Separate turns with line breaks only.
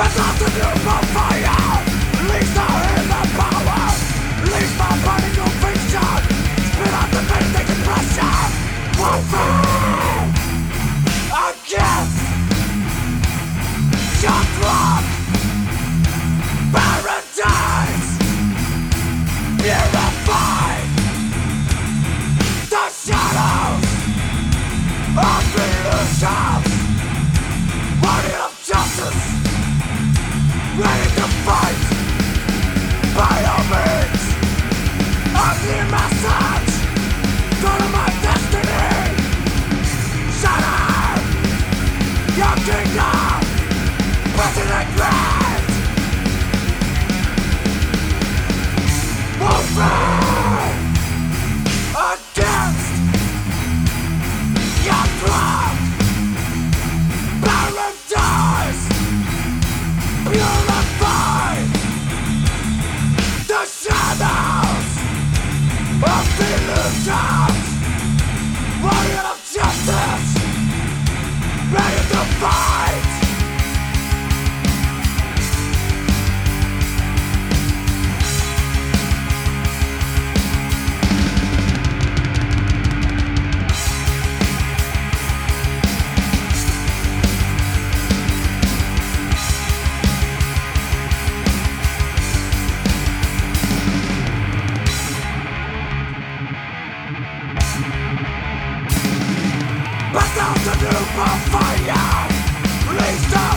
Ready to fight by all means. Ugly message, go to my destiny. Shatter your kingdom, President Grant. Moving against your drug paradise. Purify the shadows of illusions. Warrior of justice, ready to fight. But down to new fire, release the